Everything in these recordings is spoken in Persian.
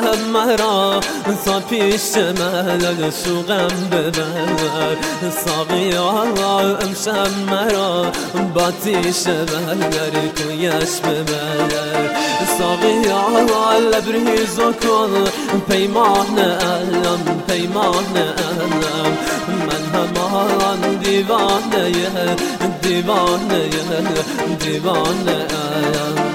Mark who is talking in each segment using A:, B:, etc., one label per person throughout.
A: امشب مرا تا پیش من شوقم ببر ساقیا امشب مرا با تیش بر کویش ببر ساقیا لبریز کن پیمان علم پیمان علم من همان دیوانه دیوانه دیوانه علم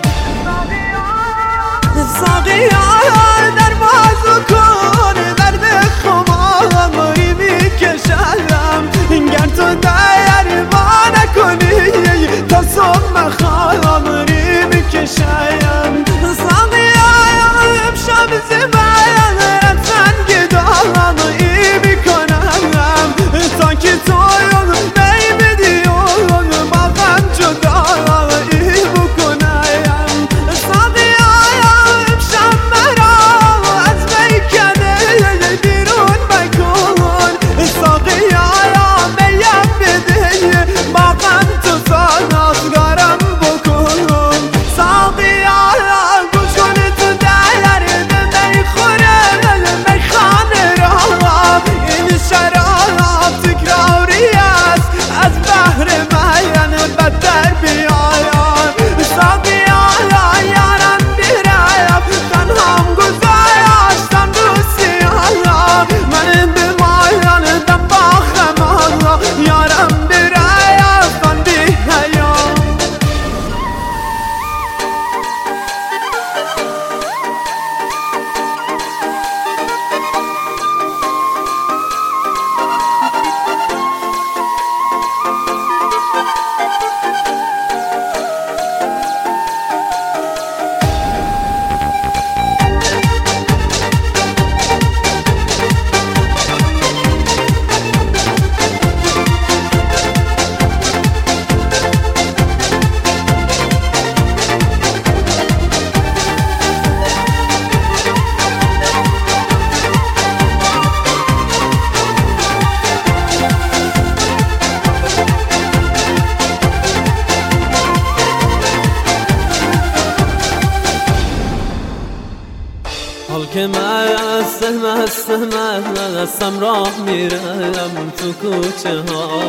B: ساقیا دروازه کن درد خماری میکشم گر تو درمان نکنی تا صبح خماری میکشم ساقیا امشب زبان رنگ داغی میکنم تا که تو نمیدی باقم جدایی بکنم ساقیا امشب مرا از میکنه بیرون بکن ساقیا میم بده باقم تو سازگارم بکن ساقیا گوش کن تو درد میخوره میخانه را این شراب تکراری است از بحر من بدتر بیایم ساقیا یارم بیرم تنهام گذاشتم دوستیانا من بمایان دم با خمانا یارم بیرم تن بی حیام
A: حال که مستم راه میرم تو کوچه ها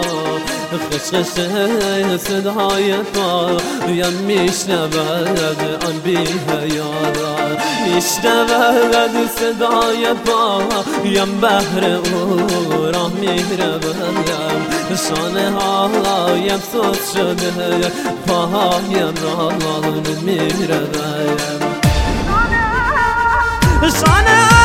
A: خشخش صدای پایم میشنود آن بی حیارا میشنود صدای پایم بهر او راه میروم شانه هایم سوز شده پایم راه میروم
B: شانه